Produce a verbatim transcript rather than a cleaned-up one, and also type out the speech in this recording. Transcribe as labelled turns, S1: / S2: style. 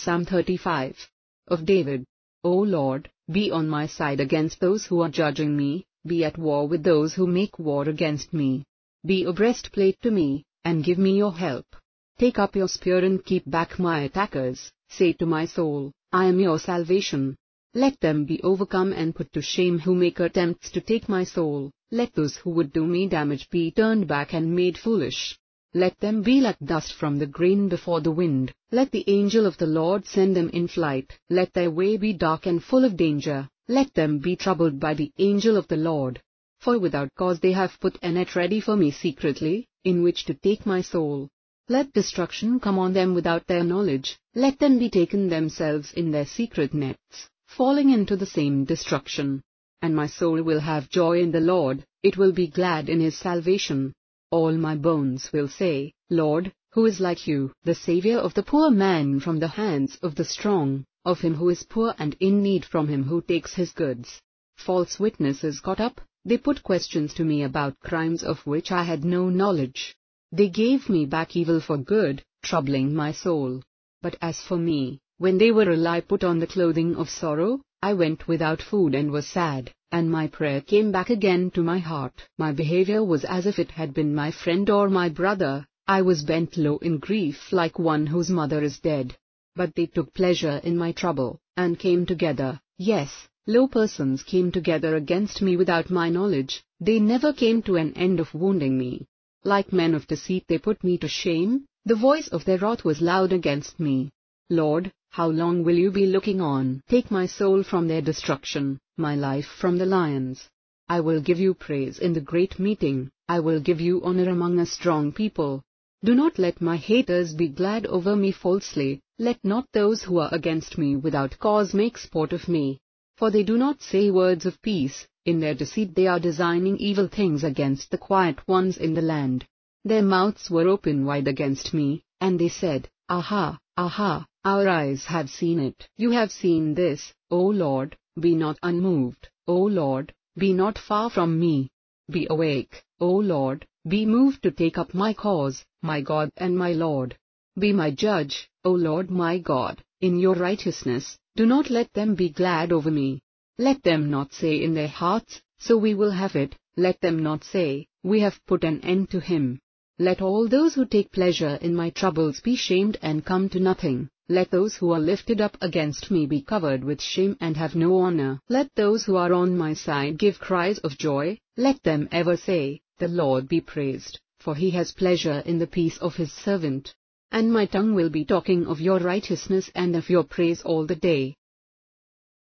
S1: Psalm thirty-five. Of David. O Lord, be on my side against those who are judging me, be at war with those who make war against me. Be a breastplate to me, and give me your help. Take up your spear and keep back my attackers. Say to my soul, I am your salvation. Let them be overcome and put to shame who make attempts to take my soul. Let those who would do me damage be turned back and made foolish. Let them be like dust from the grain before the wind. Let the angel of the Lord send them in flight. Let their way be dark and full of danger. Let them be troubled by the angel of the Lord. For without cause they have put a net ready for me secretly, in which to take my soul. Let destruction come on them without their knowledge. Let them be taken themselves in their secret nets, falling into the same destruction. And my soul will have joy in the Lord, it will be glad in his salvation. All my bones will say, Lord, who is like you, the Saviour of the poor man from the hands of the strong, of him who is poor and in need from him who takes his goods. False witnesses got up, they put questions to me about crimes of which I had no knowledge. They gave me back evil for good, troubling my soul. But as for me, when they were ill I put on the clothing of sorrow, I went without food and was sad, and my prayer came back again to my heart. My behavior was as if it had been my friend or my brother. I was bent low in grief like one whose mother is dead. But they took pleasure in my trouble, and came together, yes, low persons came together against me without my knowledge. They never came to an end of wounding me. Like men of deceit they put me to shame, the voice of their wrath was loud against me. Lord, how long will you be looking on? Take my soul from their destruction, my life from the lions. I will give you praise in the great meeting, I will give you honor among a strong people. Do not let my haters be glad over me falsely, let not those who are against me without cause make sport of me. For they do not say words of peace, in their deceit they are designing evil things against the quiet ones in the land. Their mouths were open wide against me, and they said, Aha, aha, our eyes have seen it. You have seen this, O Lord, be not unmoved, O Lord, be not far from me. Be awake, O Lord, be moved to take up my cause, my God and my Lord. Be my judge, O Lord my God, in your righteousness, do not let them be glad over me. Let them not say in their hearts, so we will have it, let them not say, we have put an end to him. Let all those who take pleasure in my troubles be shamed and come to nothing. Let those who are lifted up against me be covered with shame and have no honor. Let those who are on my side give cries of joy. Let them ever say, the Lord be praised, for he has pleasure in the peace of his servant. And my tongue will be talking of your righteousness and of your praise all the day.